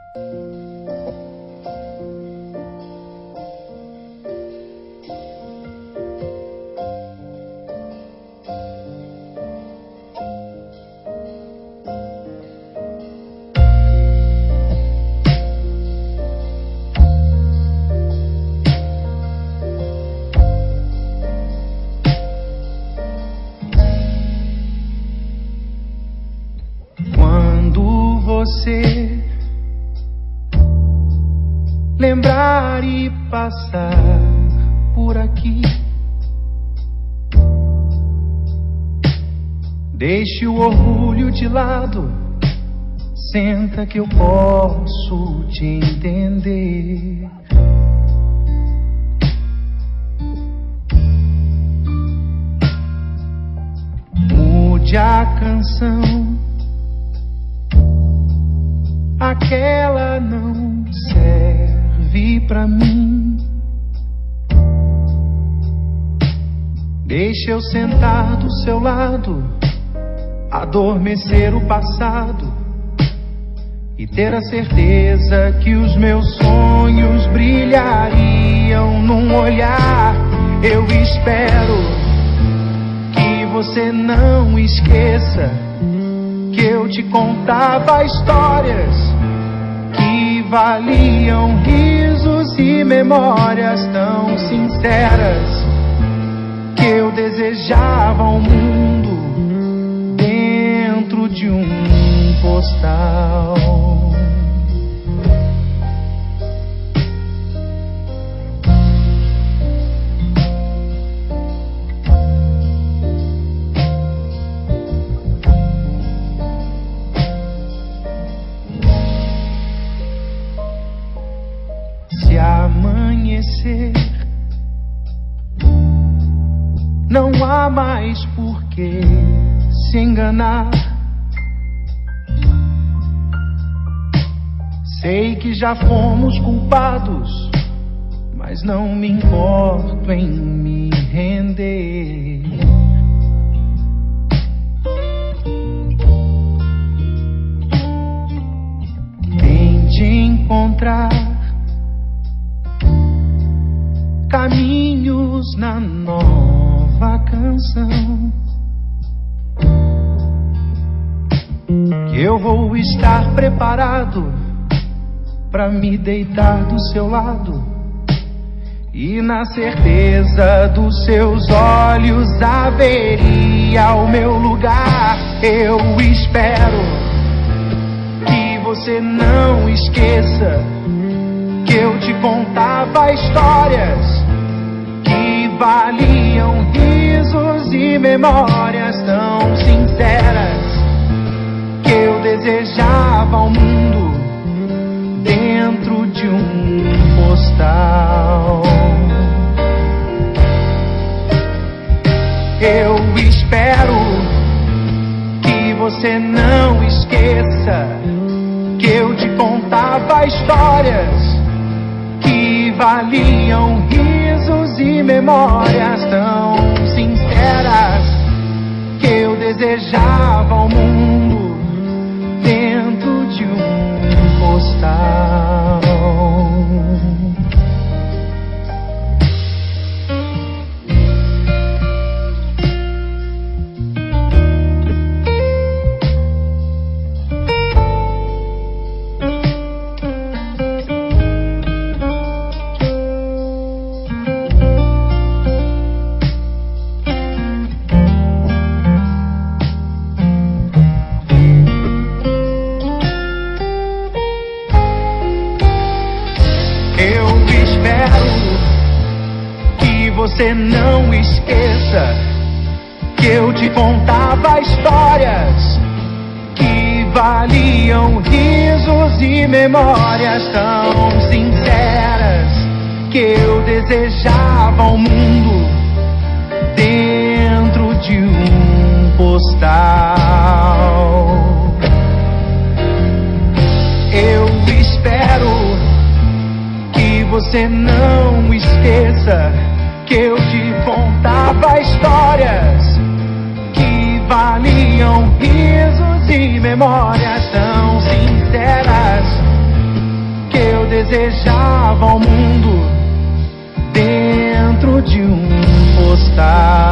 Você lembrar e passar por aqui, deixe o orgulho de lado, senta que eu posso te entender. Mude a canção, aquela não serve pra mim. Deixa eu sentar do seu lado, adormecer o passado e ter a certeza que os meus sonhos brilhariam num olhar. Eu espero que você não esqueça que eu te contava histórias que valiam risos e memórias tão sinceras, que eu desejava um mundo dentro de um postal. Se amanhecer, não há mais por que se enganar. Sei que já fomos culpados, mas não me importo em me render. Tente encontrar caminhos na nova canção, que eu vou estar preparado pra me deitar do seu lado e na certeza dos seus olhos haveria o meu lugar. Eu espero que você não esqueça que eu te contava histórias que valiam risos e memórias tão sinceras, que eu desejava um mundo dentro de um postal. Eu espero que você não esqueça que eu te contava histórias que valiam risos e memórias tão sinceras, que eu desejava um mundo dentro de um postal. Você não esqueça que eu te contava histórias que valiam risos e memórias tão sinceras, que eu desejava um mundo dentro de um postal. Eu espero que você não esqueça que eu te contava histórias que valiam risos e memórias tão sinceras, desejava o mundo dentro de um postal.